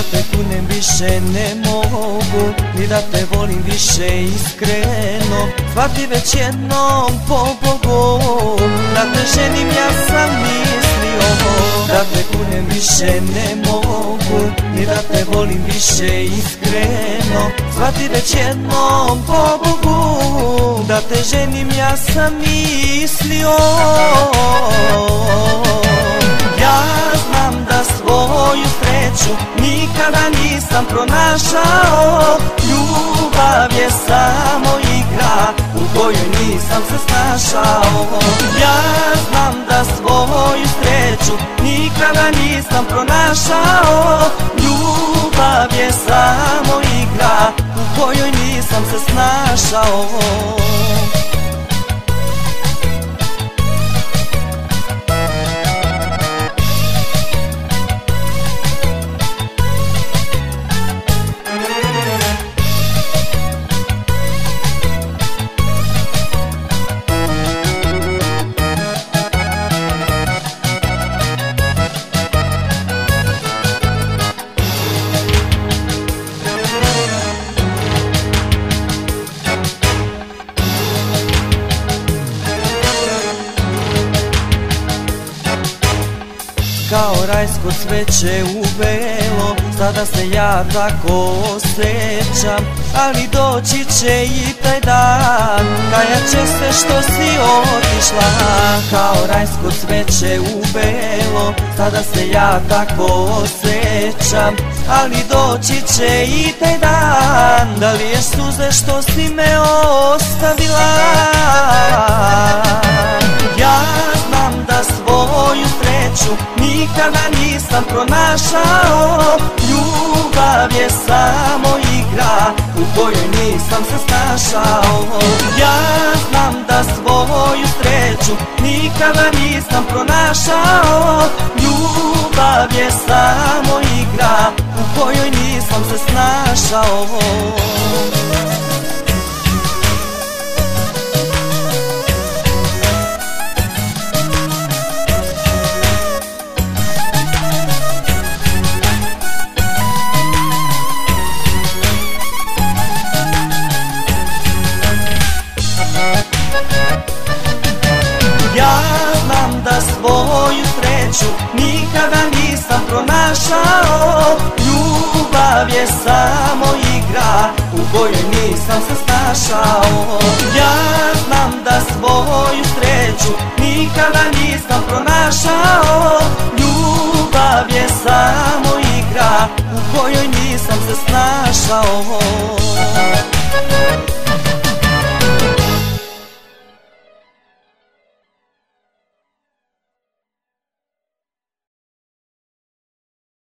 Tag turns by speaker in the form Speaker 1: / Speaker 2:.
Speaker 1: te kunem više ne mogu, ni da te volim više iskreno. Shvati već jednom po Bogu, da te ženim ja sam mislio. Da te kunem više ne mogu, ni da te volim više iskreno. Shvati već jednom po Bogu, da te ženim ja sam mislio. Ja znam da svoju sreću nikada nisam pronašao. Ljubav je samo igra u kojoj nisam se snašao. Ja znam da svoju sreću nikada nisam pronašao. Ljubav je samo igra u kojoj nisam se snašao. Kao rajsko cveće u belo, sada se ja tako osjećam. Ali doći će i taj dan, kajat će se što si otišla. Kao rajsko cveće u belo, sada se ja tako osjećam. Ali doći će i taj dan, da li je suze što si me ostavila. Ja znam da svoju sreću nikada nisam pronašao. Ljubav je samo igra u kojoj nisam se snašao. Ja znam da svoju sreću nikada nisam pronašao. Ljubav je samo igra u kojoj nisam se snašao. Ja znam da svoju sreću nikada nisam pronašao. Ljubav je samo igra u kojoj nisam se snašao. Ja znam da svoju sreću nikada nisam pronašao. Ljubav je samo igra u kojoj nisam se snašao.